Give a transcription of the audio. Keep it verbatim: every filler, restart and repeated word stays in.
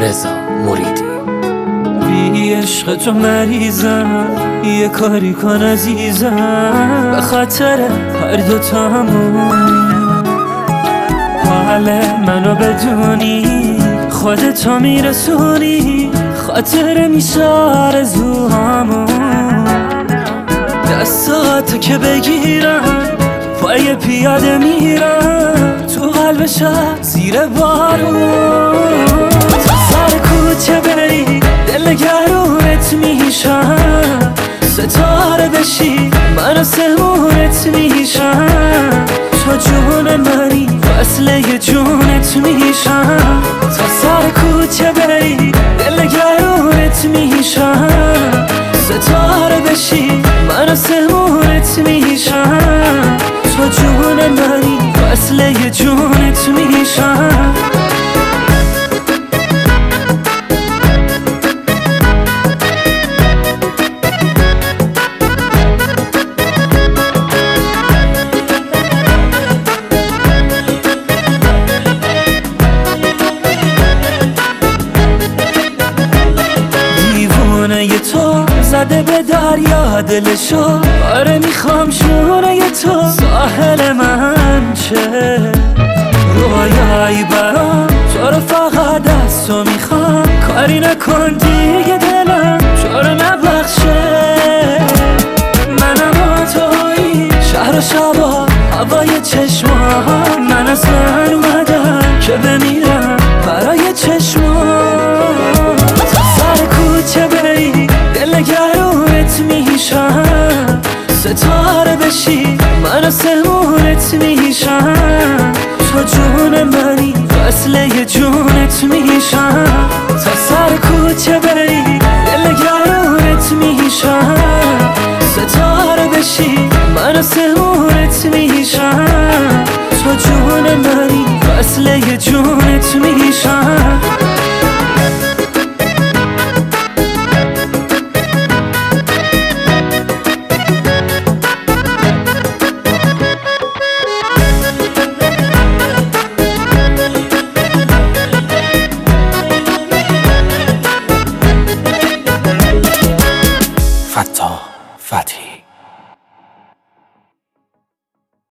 رضا موریدی. بی عشق تو مریضم، یه کاری کن عزیزم، به خاطر هر دوتامون حال منو بدونی، خودتو میرسونی، خاطر میشه آرزوهامون. دستاتو که بگیرم پای پیاده میرم تو قلب شهر زیر بارون. تا سر کوچه بری دل نگرونت میشم، ستاره بشی من آسمونت میشم. تو جون منی وصله جونت میشم. تا سر کوچه بری دل نگرونت میشم، ستاره بشی من آسمونت میشم. تو جون منی وصله جونت میشم. دیوونه تو زده به دریا دلشو، آره میخوام شونه تو ساحل من چه رویایی برام. تو رو فقط از تو میخوام، کاری نکن دیگه دلم تو رو نبخشه. منم و تویی شهر و شبا هوای چشمام، من اصلا اومدم که بمیرم برای چشمام. تا سر کوچه بری دل نگرونت میشم، ستاره بشی من آسمونت میشم. تو جون منی وصله جونت میشم. تا سر کوچه بری دل نگرونت میشم، ستاره بشی من آسمونت